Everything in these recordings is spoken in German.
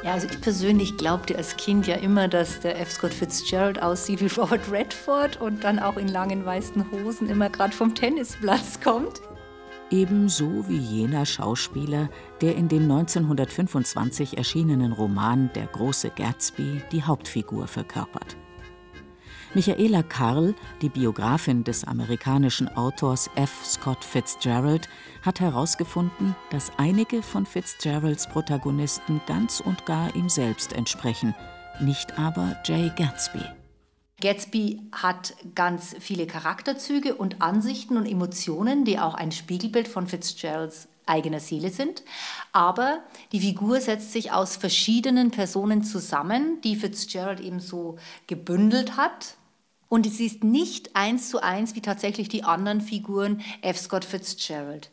Ja, also ich persönlich glaubte als Kind ja immer, dass der F. Scott Fitzgerald aussieht wie Robert Redford und dann auch in langen weißen Hosen immer gerade vom Tennisplatz kommt. Ebenso wie jener Schauspieler, der in dem 1925 erschienenen Roman Der große Gatsby die Hauptfigur verkörpert. Michaela Karl, die Biografin des amerikanischen Autors F. Scott Fitzgerald, hat herausgefunden, dass einige von Fitzgeralds Protagonisten ganz und gar ihm selbst entsprechen, nicht aber Jay Gatsby. Gatsby hat ganz viele Charakterzüge und Ansichten und Emotionen, die auch ein Spiegelbild von Fitzgeralds eigener Seele sind. Aber die Figur setzt sich aus verschiedenen Personen zusammen, die Fitzgerald eben so gebündelt hat. Und sie ist nicht 1:1 wie tatsächlich die anderen Figuren F. Scott Fitzgerald.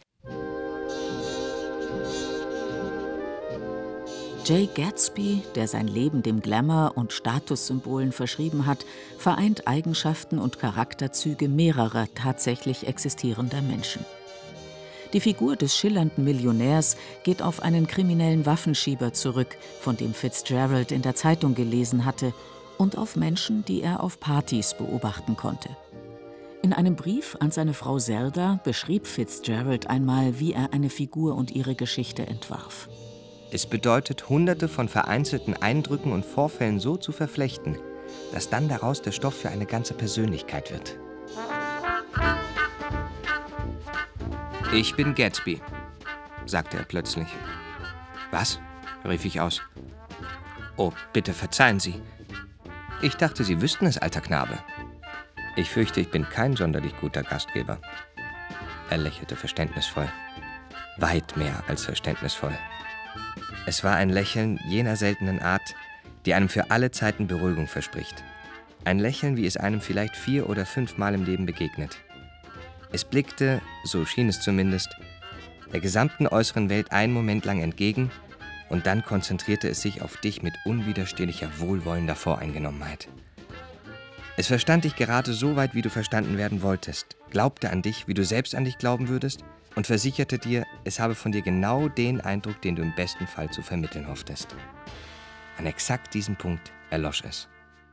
Jay Gatsby, der sein Leben dem Glamour und Statussymbolen verschrieben hat, vereint Eigenschaften und Charakterzüge mehrerer tatsächlich existierender Menschen. Die Figur des schillernden Millionärs geht auf einen kriminellen Waffenschieber zurück, von dem Fitzgerald in der Zeitung gelesen hatte, und auf Menschen, die er auf Partys beobachten konnte. In einem Brief an seine Frau Zelda beschrieb Fitzgerald einmal, wie er eine Figur und ihre Geschichte entwarf. Es bedeutet, Hunderte von vereinzelten Eindrücken und Vorfällen so zu verflechten, dass dann daraus der Stoff für eine ganze Persönlichkeit wird. Ich bin Gatsby, sagte er plötzlich. Was? Rief ich aus. Oh, bitte verzeihen Sie. Ich dachte, Sie wüssten es, alter Knabe. Ich fürchte, ich bin kein sonderlich guter Gastgeber. Er lächelte verständnisvoll. Weit mehr als verständnisvoll. Es war ein Lächeln jener seltenen Art, die einem für alle Zeiten Beruhigung verspricht. Ein Lächeln, wie es einem vielleicht 4 oder 5 Mal im Leben begegnet. Es blickte, so schien es zumindest, der gesamten äußeren Welt einen Moment lang entgegen und dann konzentrierte es sich auf dich mit unwiderstehlicher, wohlwollender Voreingenommenheit. Es verstand dich gerade so weit, wie du verstanden werden wolltest, glaubte an dich, wie du selbst an dich glauben würdest und versicherte dir, es habe von dir genau den Eindruck, den du im besten Fall zu vermitteln hofftest. An exakt diesem Punkt erlosch es.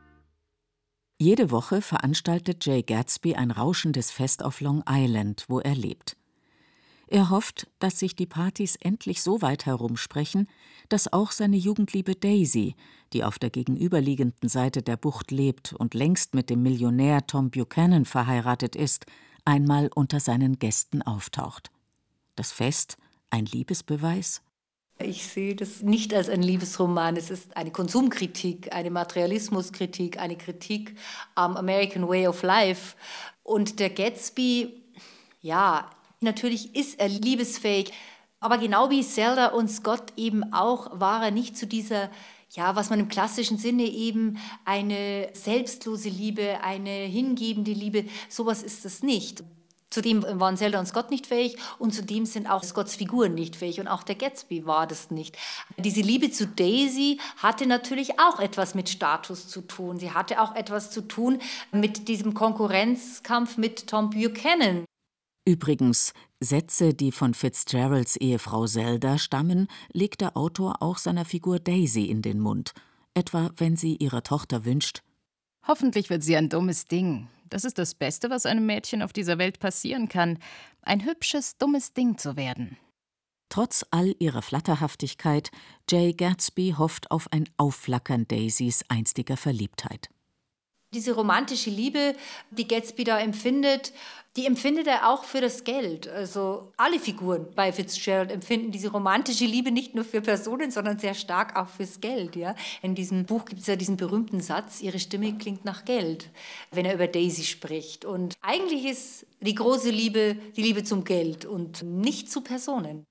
Jede Woche veranstaltet Jay Gatsby ein rauschendes Fest auf Long Island, wo er lebt. Er hofft, dass sich die Partys endlich so weit herumsprechen, dass auch seine Jugendliebe Daisy, die auf der gegenüberliegenden Seite der Bucht lebt und längst mit dem Millionär Tom Buchanan verheiratet ist, einmal unter seinen Gästen auftaucht. Das Fest, ein Liebesbeweis? Ich sehe das nicht als ein Liebesroman. Es ist eine Konsumkritik, eine Materialismuskritik, eine Kritik am American Way of Life. Und der Gatsby, ja, natürlich ist er liebesfähig. Aber genau wie Zelda und Scott eben auch, war er nicht zu dieser, ja, was man im klassischen Sinne eben eine selbstlose Liebe, eine hingebende Liebe, sowas ist es nicht. Zudem waren Zelda und Scott nicht fähig und zudem sind auch Scotts Figuren nicht fähig und auch der Gatsby war das nicht. Diese Liebe zu Daisy hatte natürlich auch etwas mit Status zu tun. Sie hatte auch etwas zu tun mit diesem Konkurrenzkampf mit Tom Buchanan. Übrigens, Sätze, die von Fitzgeralds Ehefrau Zelda stammen, legt der Autor auch seiner Figur Daisy in den Mund. Etwa, wenn sie ihrer Tochter wünscht: Hoffentlich wird sie ein dummes Ding. Das ist das Beste, was einem Mädchen auf dieser Welt passieren kann. Ein hübsches, dummes Ding zu werden. Trotz all ihrer Flatterhaftigkeit, Jay Gatsby hofft auf ein Aufflackern Daisys einstiger Verliebtheit. Diese romantische Liebe, die Gatsby da empfindet, die empfindet er auch für das Geld. Also alle Figuren bei Fitzgerald empfinden diese romantische Liebe nicht nur für Personen, sondern sehr stark auch fürs Geld. Ja? In diesem Buch gibt es ja diesen berühmten Satz, ihre Stimme klingt nach Geld, wenn er über Daisy spricht. Und eigentlich ist die große Liebe die Liebe zum Geld und nicht zu Personen.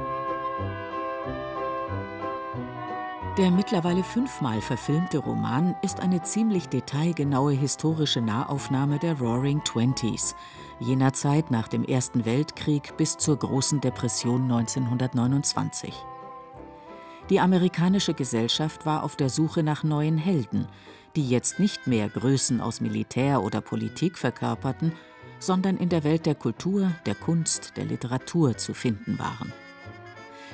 Der mittlerweile 5-mal verfilmte Roman ist eine ziemlich detailgenaue historische Nahaufnahme der Roaring Twenties, jener Zeit nach dem Ersten Weltkrieg bis zur Großen Depression 1929. Die amerikanische Gesellschaft war auf der Suche nach neuen Helden, die jetzt nicht mehr Größen aus Militär oder Politik verkörperten, sondern in der Welt der Kultur, der Kunst, der Literatur zu finden waren.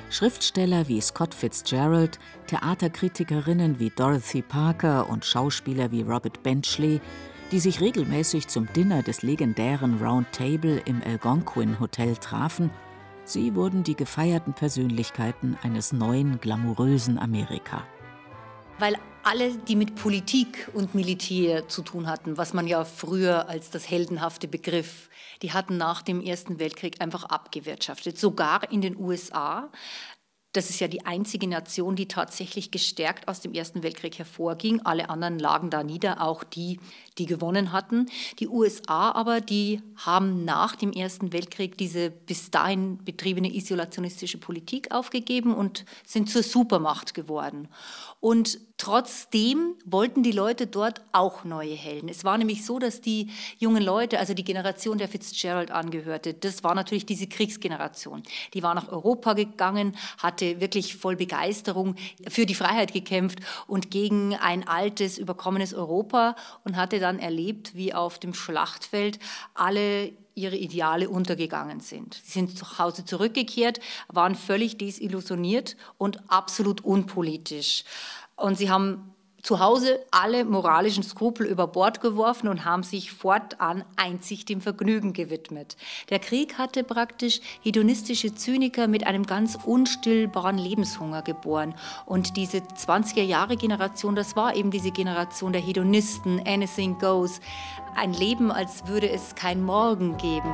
Schriftsteller wie Scott Fitzgerald, Theaterkritikerinnen wie Dorothy Parker und Schauspieler wie Robert Benchley, die sich regelmäßig zum Dinner des legendären Round Table im Algonquin Hotel trafen, sie wurden die gefeierten Persönlichkeiten eines neuen, glamourösen Amerika. Weil alle, die mit Politik und Militär zu tun hatten, was man ja früher als das heldenhafte begriff, die hatten nach dem Ersten Weltkrieg einfach abgewirtschaftet. Sogar in den USA. Das ist ja die einzige Nation, die tatsächlich gestärkt aus dem Ersten Weltkrieg hervorging. Alle anderen lagen da nieder, auch die, die gewonnen hatten. Die USA aber, die haben nach dem Ersten Weltkrieg diese bis dahin betriebene isolationistische Politik aufgegeben und sind zur Supermacht geworden. Und trotzdem wollten die Leute dort auch neue Helden. Es war nämlich so, dass die jungen Leute, also die Generation, der Fitzgerald angehörte, das war natürlich diese Kriegsgeneration. Die war nach Europa gegangen, hatte wirklich voll Begeisterung für die Freiheit gekämpft und gegen ein altes, überkommenes Europa und hatte dann erlebt, wie auf dem Schlachtfeld alle ihre Ideale untergegangen sind. Sie sind zu Hause zurückgekehrt, waren völlig desillusioniert und absolut unpolitisch. Und sie haben zu Hause alle moralischen Skrupel über Bord geworfen und haben sich fortan einzig dem Vergnügen gewidmet. Der Krieg hatte praktisch hedonistische Zyniker mit einem ganz unstillbaren Lebenshunger geboren. Und diese 20er-Jahre-Generation, das war eben diese Generation der Hedonisten, anything goes. Ein Leben, als würde es kein Morgen geben.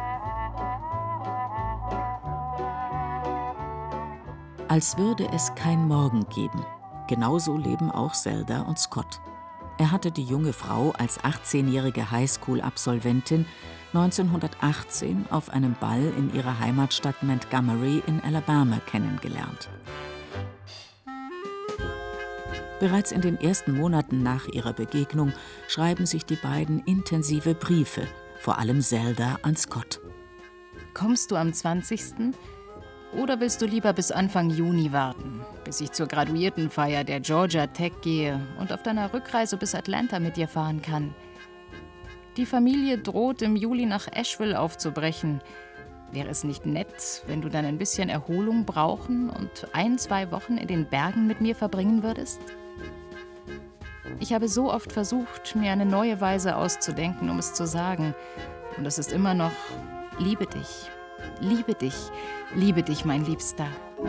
Als würde es kein Morgen geben. Genauso leben auch Zelda und Scott. Er hatte die junge Frau als 18-jährige Highschool-Absolventin 1918 auf einem Ball in ihrer Heimatstadt Montgomery in Alabama kennengelernt. Bereits in den ersten Monaten nach ihrer Begegnung schreiben sich die beiden intensive Briefe, vor allem Zelda an Scott. Kommst du am 20.? Oder willst du lieber bis Anfang Juni warten, bis ich zur Graduiertenfeier der Georgia Tech gehe und auf deiner Rückreise bis Atlanta mit dir fahren kann? Die Familie droht im Juli nach Asheville aufzubrechen. Wäre es nicht nett, wenn du dann ein bisschen Erholung brauchen und 1-2 Wochen in den Bergen mit mir verbringen würdest? Ich habe so oft versucht, mir eine neue Weise auszudenken, um es zu sagen. Und es ist immer noch: liebe dich. Liebe dich, mein Liebster.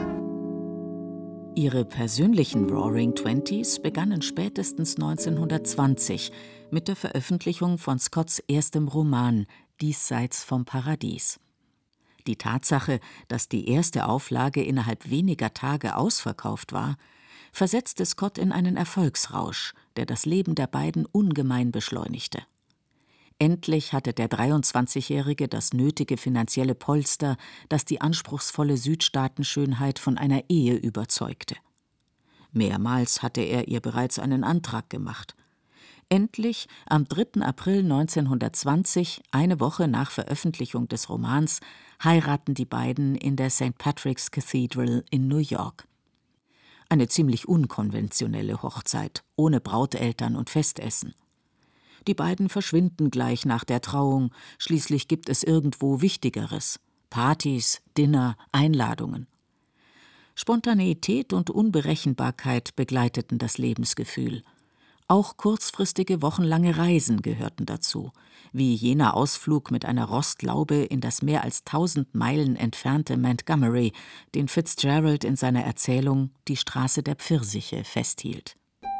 Ihre persönlichen Roaring Twenties begannen spätestens 1920 mit der Veröffentlichung von Scotts erstem Roman »Diesseits vom Paradies«. Die Tatsache, dass die erste Auflage innerhalb weniger Tage ausverkauft war, versetzte Scott in einen Erfolgsrausch, der das Leben der beiden ungemein beschleunigte. Endlich hatte der 23-Jährige das nötige finanzielle Polster, das die anspruchsvolle Südstaatenschönheit von einer Ehe überzeugte. Mehrmals hatte er ihr bereits einen Antrag gemacht. Endlich, am 3. April 1920, eine Woche nach Veröffentlichung des Romans, heiraten die beiden in der St. Patrick's Cathedral in New York. Eine ziemlich unkonventionelle Hochzeit, ohne Brauteltern und Festessen. Die beiden verschwinden gleich nach der Trauung, schließlich gibt es irgendwo Wichtigeres: Partys, Dinner, Einladungen. Spontaneität und Unberechenbarkeit begleiteten das Lebensgefühl. Auch kurzfristige, wochenlange Reisen gehörten dazu, wie jener Ausflug mit einer Rostlaube in das mehr als 1000 Meilen entfernte Montgomery, den Fitzgerald in seiner Erzählung »Die Straße der Pfirsiche« festhielt.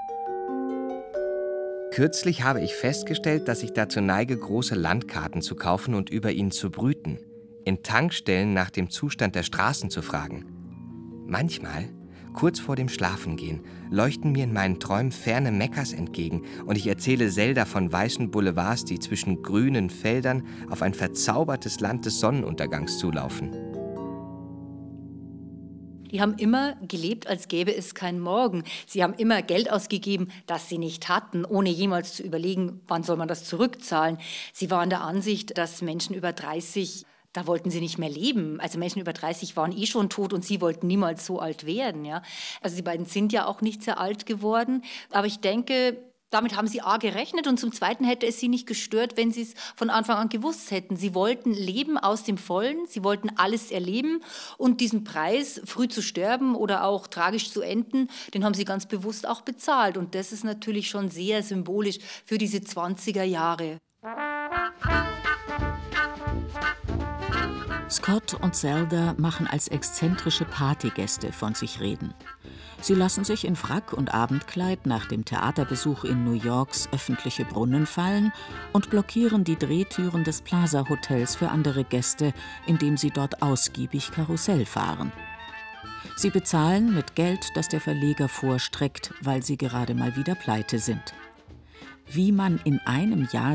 Kürzlich habe ich festgestellt, dass ich dazu neige, große Landkarten zu kaufen und über ihnen zu brüten, in Tankstellen nach dem Zustand der Straßen zu fragen. Manchmal, kurz vor dem Schlafengehen, leuchten mir in meinen Träumen ferne Mekkas entgegen und ich erzähle Zelda von weißen Boulevards, die zwischen grünen Feldern auf ein verzaubertes Land des Sonnenuntergangs zulaufen. Die haben immer gelebt, als gäbe es keinen Morgen. Sie haben immer Geld ausgegeben, das sie nicht hatten, ohne jemals zu überlegen, wann soll man das zurückzahlen. Sie waren der Ansicht, dass Menschen über 30, da wollten sie nicht mehr leben. Also Menschen über 30 waren eh schon tot und sie wollten niemals so alt werden. Ja? Also die beiden sind ja auch nicht sehr alt geworden. Aber ich denke, Damit haben sie A gerechnet und zum Zweiten hätte es sie nicht gestört, wenn sie es von Anfang an gewusst hätten. Sie wollten leben aus dem Vollen, sie wollten alles erleben und diesen Preis, früh zu sterben oder auch tragisch zu enden, den haben sie ganz bewusst auch bezahlt. Und das ist natürlich schon sehr symbolisch für diese 20er Jahre. Scott und Zelda machen als exzentrische Partygäste von sich reden. Sie lassen sich in Frack und Abendkleid nach dem Theaterbesuch in New Yorks öffentliche Brunnen fallen und blockieren die Drehtüren des Plaza Hotels für andere Gäste, indem sie dort ausgiebig Karussell fahren. Sie bezahlen mit Geld, das der Verleger vorstreckt, weil sie gerade mal wieder pleite sind. Wie man in einem Jahr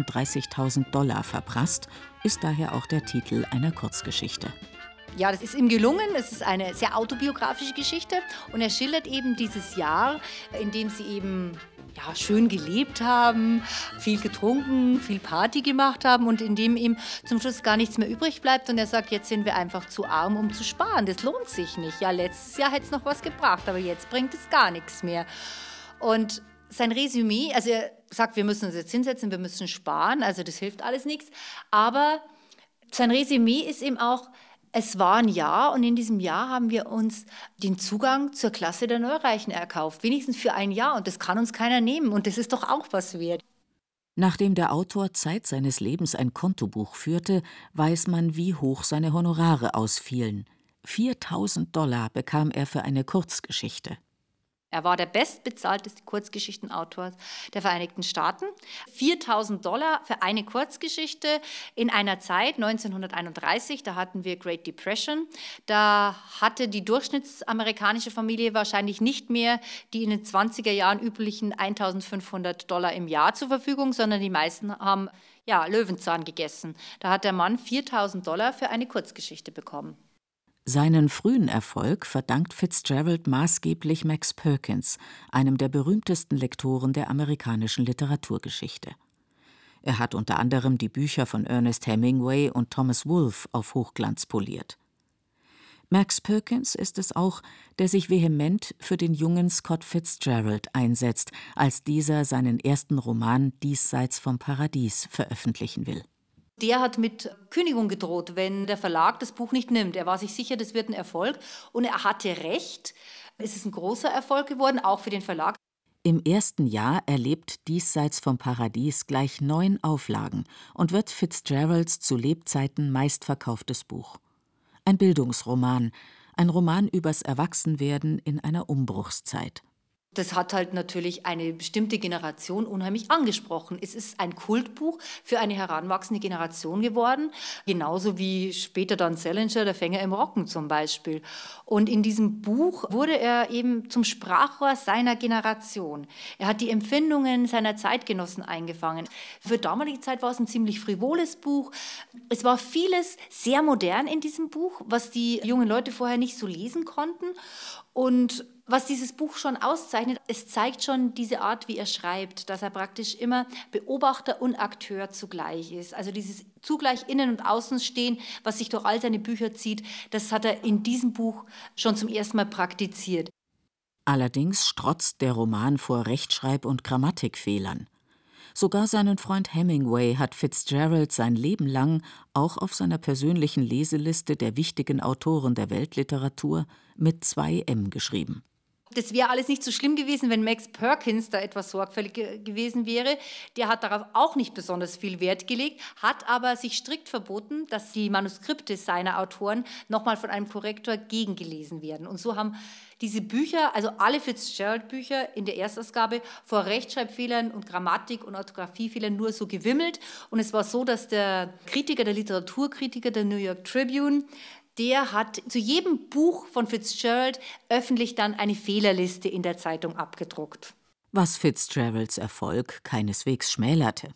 36.000 Dollar verprasst, ist daher auch der Titel einer Kurzgeschichte. Ja, das ist ihm gelungen. Es ist eine sehr autobiografische Geschichte und er schildert eben dieses Jahr, in dem sie eben schön gelebt haben, viel getrunken, viel Party gemacht haben und in dem ihm zum Schluss gar nichts mehr übrig bleibt. Und er sagt, jetzt sind wir einfach zu arm, um zu sparen. Das lohnt sich nicht. Ja, letztes Jahr hätte es noch was gebracht, aber jetzt bringt es gar nichts mehr. Und sein Resümee, also er sagt, wir müssen uns jetzt hinsetzen, wir müssen sparen, also das hilft alles nichts. Aber sein Resümee ist eben auch, es war ein Jahr und in diesem Jahr haben wir uns den Zugang zur Klasse der Neureichen erkauft. Wenigstens für ein Jahr und das kann uns keiner nehmen und das ist doch auch was wert. Nachdem der Autor Zeit seines Lebens ein Kontobuch führte, weiß man, wie hoch seine Honorare ausfielen. 4.000 Dollar bekam er für eine Kurzgeschichte. Er war der bestbezahlteste Kurzgeschichtenautor der Vereinigten Staaten. 4.000 Dollar für eine Kurzgeschichte in einer Zeit, 1931, da hatten wir Great Depression. Da hatte die durchschnittsamerikanische Familie wahrscheinlich nicht mehr die in den 20er Jahren üblichen 1.500 Dollar im Jahr zur Verfügung, sondern die meisten haben Löwenzahn gegessen. Da hat der Mann 4.000 Dollar für eine Kurzgeschichte bekommen. Seinen frühen Erfolg verdankt Fitzgerald maßgeblich Max Perkins, einem der berühmtesten Lektoren der amerikanischen Literaturgeschichte. Er hat unter anderem die Bücher von Ernest Hemingway und Thomas Wolfe auf Hochglanz poliert. Max Perkins ist es auch, der sich vehement für den jungen Scott Fitzgerald einsetzt, als dieser seinen ersten Roman »Diesseits vom Paradies« veröffentlichen will. Der hat mit Kündigung gedroht, wenn der Verlag das Buch nicht nimmt. Er war sich sicher, das wird ein Erfolg. Und er hatte recht. Es ist ein großer Erfolg geworden, auch für den Verlag. Im ersten Jahr erlebt »Diesseits vom Paradies« gleich 9 Auflagen und wird Fitzgeralds zu Lebzeiten meistverkauftes Buch. Ein Bildungsroman, ein Roman übers Erwachsenwerden in einer Umbruchszeit. Das hat halt natürlich eine bestimmte Generation unheimlich angesprochen. Es ist ein Kultbuch für eine heranwachsende Generation geworden, genauso wie später dann Salinger, der Fänger im Rocken zum Beispiel. Und in diesem Buch wurde er eben zum Sprachrohr seiner Generation. Er hat die Empfindungen seiner Zeitgenossen eingefangen. Für damalige Zeit war es ein ziemlich frivoles Buch. Es war vieles sehr modern in diesem Buch, was die jungen Leute vorher nicht so lesen konnten. Und was dieses Buch schon auszeichnet, es zeigt schon diese Art, wie er schreibt, dass er praktisch immer Beobachter und Akteur zugleich ist. Also dieses zugleich Innen- und Außenstehen, was sich durch all seine Bücher zieht, das hat er in diesem Buch schon zum ersten Mal praktiziert. Allerdings strotzt der Roman vor Rechtschreib- und Grammatikfehlern. Sogar seinen Freund Hemingway hat Fitzgerald sein Leben lang auch auf seiner persönlichen Leseliste der wichtigen Autoren der Weltliteratur mit 2 M geschrieben. Das wäre alles nicht so schlimm gewesen, wenn Max Perkins da etwas sorgfältig gewesen wäre. Der hat darauf auch nicht besonders viel Wert gelegt, hat aber sich strikt verboten, dass die Manuskripte seiner Autoren nochmal von einem Korrektor gegengelesen werden. Und so haben diese Bücher, also alle Fitzgerald-Bücher in der Erstausgabe, vor Rechtschreibfehlern und Grammatik- und Orthographiefehlern nur so gewimmelt. Und es war so, dass der Literaturkritiker der New York Tribune, der hat zu jedem Buch von Fitzgerald öffentlich dann eine Fehlerliste in der Zeitung abgedruckt. Was Fitzgeralds Erfolg keineswegs schmälerte.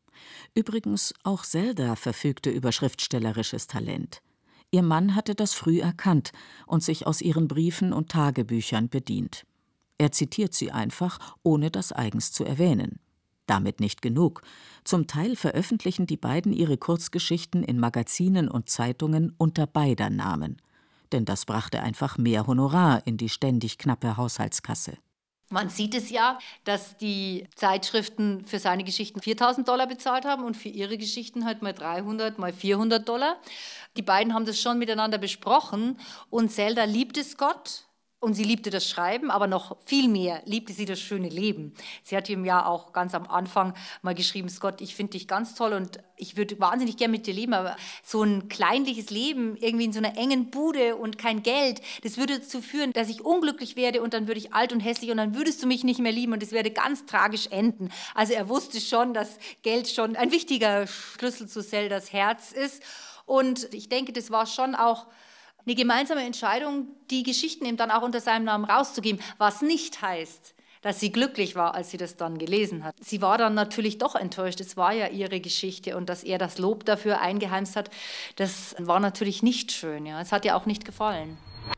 Übrigens, auch Zelda verfügte über schriftstellerisches Talent. Ihr Mann hatte das früh erkannt und sich aus ihren Briefen und Tagebüchern bedient. Er zitiert sie einfach, ohne das eigens zu erwähnen. Damit nicht genug. Zum Teil veröffentlichen die beiden ihre Kurzgeschichten in Magazinen und Zeitungen unter beider Namen. Denn das brachte einfach mehr Honorar in die ständig knappe Haushaltskasse. Man sieht es ja, dass die Zeitschriften für seine Geschichten $4.000 bezahlt haben und für ihre Geschichten halt mal 300, mal $400. Die beiden haben das schon miteinander besprochen und Zelda liebte Scott. Und sie liebte das Schreiben, aber noch viel mehr liebte sie das schöne Leben. Sie hat ihm ja auch ganz am Anfang mal geschrieben, Scott, ich finde dich ganz toll und ich würde wahnsinnig gern mit dir leben, aber so ein kleinliches Leben, irgendwie in so einer engen Bude und kein Geld, das würde dazu führen, dass ich unglücklich werde und dann würde ich alt und hässlich und dann würdest du mich nicht mehr lieben und es werde ganz tragisch enden. Also er wusste schon, dass Geld schon ein wichtiger Schlüssel zu Zeldas Herz ist. Und ich denke, das war schon auch eine gemeinsame Entscheidung, die Geschichten eben dann auch unter seinem Namen rauszugeben, was nicht heißt, dass sie glücklich war, als sie das dann gelesen hat. Sie war dann natürlich doch enttäuscht, es war ja ihre Geschichte und dass er das Lob dafür eingeheimst hat, das war natürlich nicht schön. Ja. Es hat ihr auch nicht gefallen.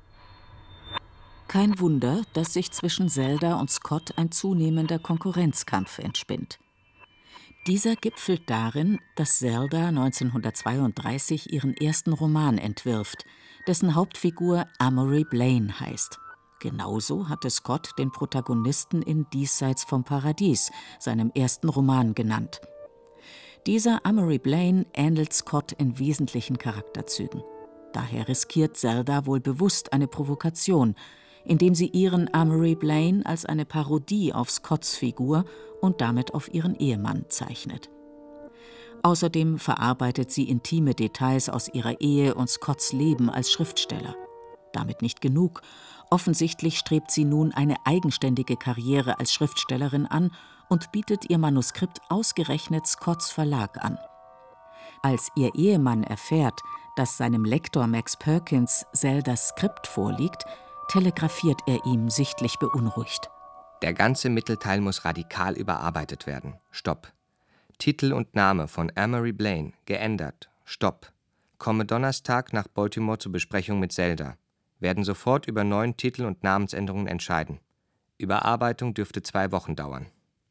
Kein Wunder, dass sich zwischen Zelda und Scott ein zunehmender Konkurrenzkampf entspinnt. Dieser gipfelt darin, dass Zelda 1932 ihren ersten Roman entwirft, dessen Hauptfigur Amory Blaine heißt. Genauso hatte Scott den Protagonisten in Diesseits vom Paradies, seinem ersten Roman, genannt. Dieser Amory Blaine ähnelt Scott in wesentlichen Charakterzügen. Daher riskiert Zelda wohl bewusst eine Provokation, indem sie ihren Amory Blaine als eine Parodie auf Scotts Figur und damit auf ihren Ehemann zeichnet. Außerdem verarbeitet sie intime Details aus ihrer Ehe und Scotts Leben als Schriftsteller. Damit nicht genug. Offensichtlich strebt sie nun eine eigenständige Karriere als Schriftstellerin an und bietet ihr Manuskript ausgerechnet Scotts Verlag an. Als ihr Ehemann erfährt, dass seinem Lektor Max Perkins Zeldas Skript vorliegt, telegrafiert er ihm sichtlich beunruhigt. Der ganze Mittelteil muss radikal überarbeitet werden. Stopp. Titel und Name von Amory Blaine geändert. Stopp. Komme Donnerstag nach Baltimore zur Besprechung mit Zelda. Werden sofort über neuen Titel und Namensänderungen entscheiden. Überarbeitung dürfte 2 Wochen dauern.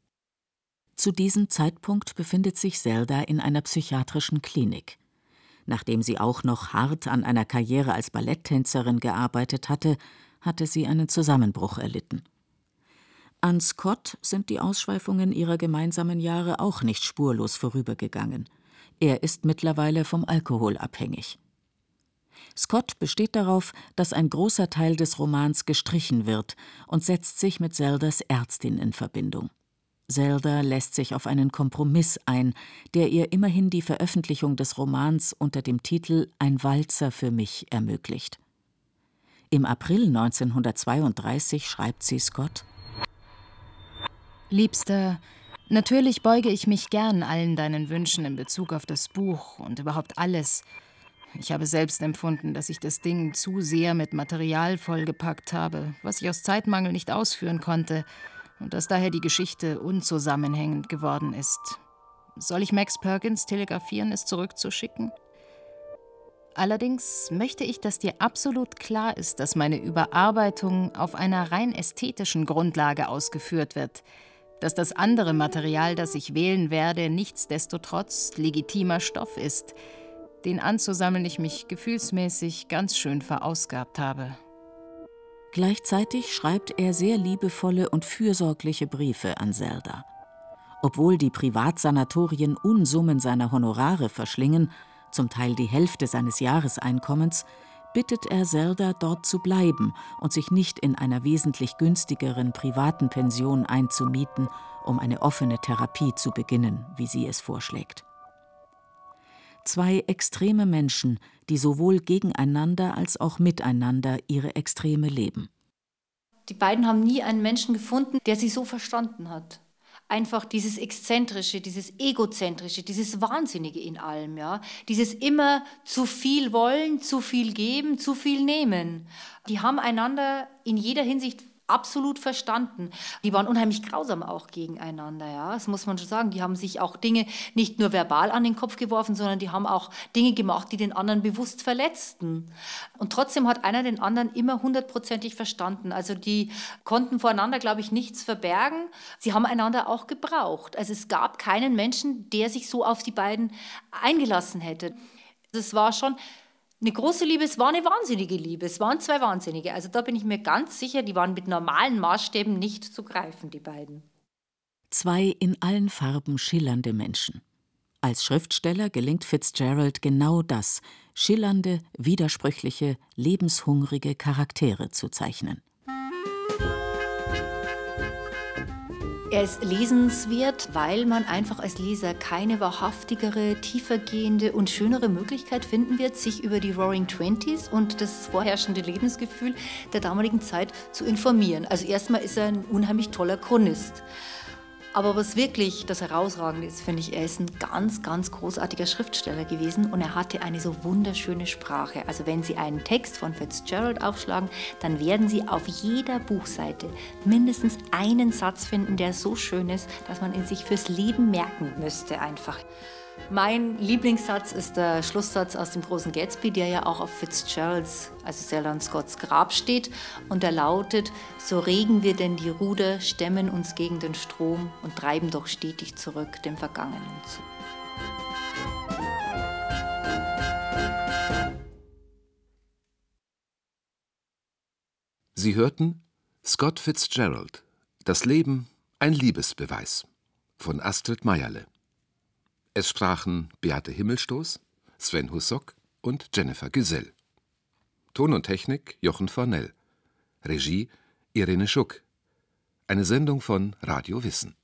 Zu diesem Zeitpunkt befindet sich Zelda in einer psychiatrischen Klinik. Nachdem sie auch noch hart an einer Karriere als Balletttänzerin gearbeitet hatte, hatte sie einen Zusammenbruch erlitten. An Scott sind die Ausschweifungen ihrer gemeinsamen Jahre auch nicht spurlos vorübergegangen. Er ist mittlerweile vom Alkohol abhängig. Scott besteht darauf, dass ein großer Teil des Romans gestrichen wird und setzt sich mit Zeldas Ärztin in Verbindung. Zelda lässt sich auf einen Kompromiss ein, der ihr immerhin die Veröffentlichung des Romans unter dem Titel »Ein Walzer für mich« ermöglicht. Im April 1932 schreibt sie Scott: Liebster, natürlich beuge ich mich gern allen deinen Wünschen in Bezug auf das Buch und überhaupt alles. Ich habe selbst empfunden, dass ich das Ding zu sehr mit Material vollgepackt habe, was ich aus Zeitmangel nicht ausführen konnte und dass daher die Geschichte unzusammenhängend geworden ist. Soll ich Max Perkins telegrafieren, es zurückzuschicken? Allerdings möchte ich, dass dir absolut klar ist, dass meine Überarbeitung auf einer rein ästhetischen Grundlage ausgeführt wird, dass das andere Material, das ich wählen werde, nichtsdestotrotz legitimer Stoff ist, den anzusammeln ich mich gefühlsmäßig ganz schön verausgabt habe. Gleichzeitig schreibt er sehr liebevolle und fürsorgliche Briefe an Zelda. Obwohl die Privatsanatorien Unsummen seiner Honorare verschlingen, zum Teil die Hälfte seines Jahreseinkommens, bittet er Zelda, dort zu bleiben und sich nicht in einer wesentlich günstigeren privaten Pension einzumieten, um eine offene Therapie zu beginnen, wie sie es vorschlägt. 2 extreme Menschen, die sowohl gegeneinander als auch miteinander ihre Extreme leben. Die beiden haben nie einen Menschen gefunden, der sie so verstanden hat. Einfach dieses Exzentrische, dieses Egozentrische, dieses Wahnsinnige in allem, ja. Dieses immer zu viel wollen, zu viel geben, zu viel nehmen. Die haben einander in jeder Hinsicht absolut verstanden. Die waren unheimlich grausam auch gegeneinander, ja. Das muss man schon sagen. Die haben sich auch Dinge nicht nur verbal an den Kopf geworfen, sondern die haben auch Dinge gemacht, die den anderen bewusst verletzten. Und trotzdem hat einer den anderen immer 100%ig verstanden. Also die konnten voreinander, glaube ich, nichts verbergen. Sie haben einander auch gebraucht. Also es gab keinen Menschen, der sich so auf die beiden eingelassen hätte. Es war schon Eine große Liebe, es war eine wahnsinnige Liebe. Es waren zwei Wahnsinnige. Also da bin ich mir ganz sicher, die waren mit normalen Maßstäben nicht zu greifen, die beiden. Zwei in allen Farben schillernde Menschen. Als Schriftsteller gelingt Fitzgerald genau das, schillernde, widersprüchliche, lebenshungrige Charaktere zu zeichnen. Er ist lesenswert, weil man einfach als Leser keine wahrhaftigere, tiefergehende und schönere Möglichkeit finden wird, sich über die Roaring Twenties und das vorherrschende Lebensgefühl der damaligen Zeit zu informieren. Also erstmal ist er ein unheimlich toller Chronist. Aber was wirklich das Herausragende ist, finde ich, er ist ein ganz, ganz großartiger Schriftsteller gewesen und er hatte eine so wunderschöne Sprache. Also wenn Sie einen Text von Fitzgerald aufschlagen, dann werden Sie auf jeder Buchseite mindestens einen Satz finden, der so schön ist, dass man ihn sich fürs Leben merken müsste einfach. Mein Lieblingssatz ist der Schlusssatz aus dem Großen Gatsby, der ja auch auf Fitzgeralds, also Selwyn Scotts Grab steht. Und der lautet: So regen wir denn die Ruder, stemmen uns gegen den Strom und treiben doch stetig zurück dem Vergangenen zu. Sie hörten Scott Fitzgerald, Das Leben, ein Liebesbeweis von Astrid Meierle. Es sprachen Beate Himmelstoß, Sven Hussock und Jennifer Güsell. Ton und Technik Jochen Fornell. Regie Irene Schuck. Eine Sendung von Radio Wissen.